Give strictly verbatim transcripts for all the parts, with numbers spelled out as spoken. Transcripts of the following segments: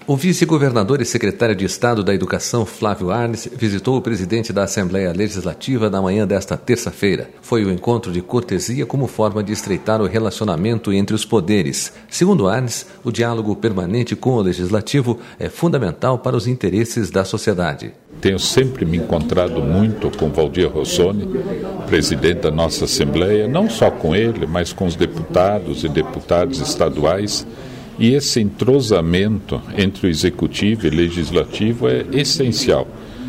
O vice-governador e secretário de Estado da Educação, Flávio Arnes, visitou o presidente da Assembleia Legislativa na manhã desta terça-feira. Foi um encontro de cortesia como forma de estreitar o relacionamento entre os poderes. Segundo Arnes, o diálogo permanente com o Legislativo é fundamental para os interesses da sociedade. Tenho sempre me encontrado muito com Valdir Rossoni, presidente da nossa Assembleia, não só com ele, mas com os deputados e deputadas estaduais. E esse entrosamento entre o Executivo e o Legislativo é essencial.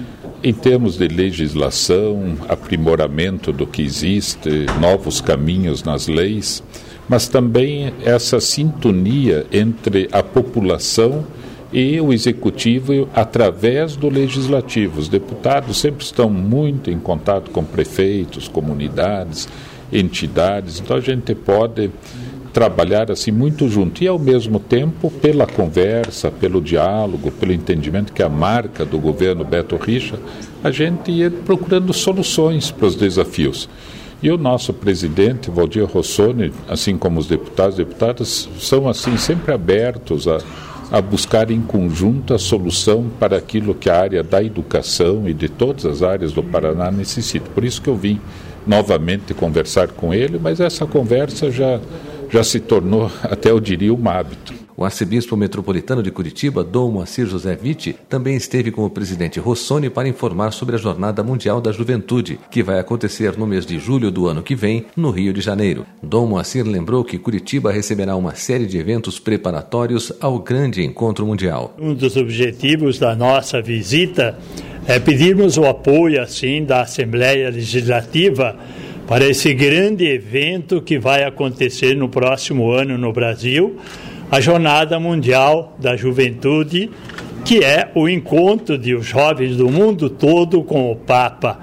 Em termos de legislação, aprimoramento do que existe, novos caminhos nas leis, mas também essa sintonia entre a população e o Executivo através do Legislativo. Os deputados sempre estão muito em contato com prefeitos, comunidades, entidades, então a gente pode trabalhar assim muito junto e ao mesmo tempo pela conversa, pelo diálogo, pelo entendimento que é a marca do governo Beto Richa, a gente ia procurando soluções para os desafios. E o nosso presidente, Valdir Rossoni, assim como os deputados e deputadas, são assim sempre abertos a, a buscar em conjunto a solução para aquilo que a área da educação e de todas as áreas do Paraná necessita. Por isso que eu vim novamente conversar com ele, mas essa conversa já já se tornou, até eu diria, um hábito. O arcebispo metropolitano de Curitiba, Dom Moacir José Vitti, também esteve com o presidente Rossoni para informar sobre a Jornada Mundial da Juventude, que vai acontecer no mês de julho do ano que vem, no Rio de Janeiro. Dom Moacir lembrou que Curitiba receberá uma série de eventos preparatórios ao grande encontro mundial. Um dos objetivos da nossa visita é pedirmos o apoio, assim, da Assembleia Legislativa para esse grande evento que vai acontecer no próximo ano no Brasil, a Jornada Mundial da Juventude, que é o encontro de os jovens do mundo todo com o Papa.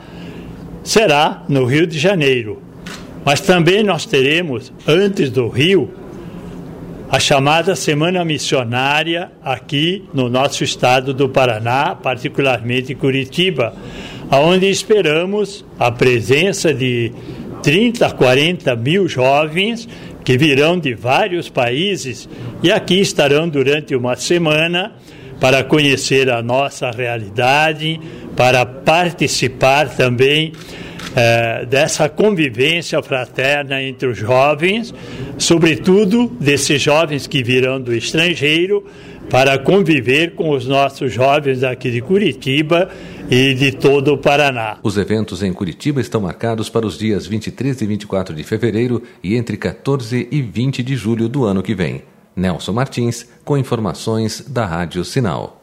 Será no Rio de Janeiro, mas também nós teremos, antes do Rio, a chamada Semana Missionária aqui no nosso estado do Paraná, particularmente Curitiba, onde esperamos a presença de trinta, quarenta mil jovens que virão de vários países e aqui estarão durante uma semana para conhecer a nossa realidade, para participar também eh, dessa convivência fraterna entre os jovens, sobretudo desses jovens que virão do estrangeiro, para conviver com os nossos jovens aqui de Curitiba e de todo o Paraná. Os eventos em Curitiba estão marcados para os dias vinte e três e vinte e quatro de fevereiro e entre quatorze e vinte de julho do ano que vem. Nelson Martins, com informações da Rádio Sinal.